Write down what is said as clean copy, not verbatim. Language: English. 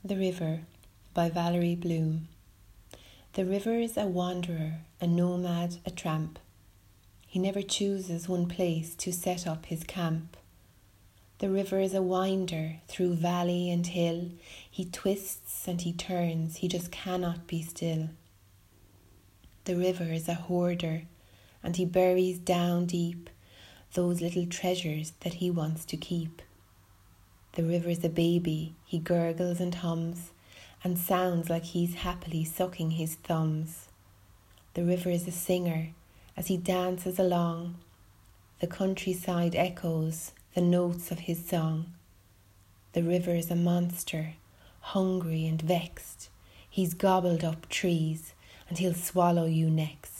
The River by Valerie Bloom. The river is a wanderer, a nomad, a tramp. He never chooses one place to set up his camp. The river is a winder through valley and hill. He twists and he turns, he just cannot be still. The river is a hoarder, and he buries down deep those little treasures that he wants to keep. The river is a baby, he gurgles and hums, and sounds like he's happily sucking his thumbs. The river is a singer, as he dances along. The countryside echoes the notes of his song. The river is a monster, hungry and vexed. He's gobbled up trees, and he'll swallow you next.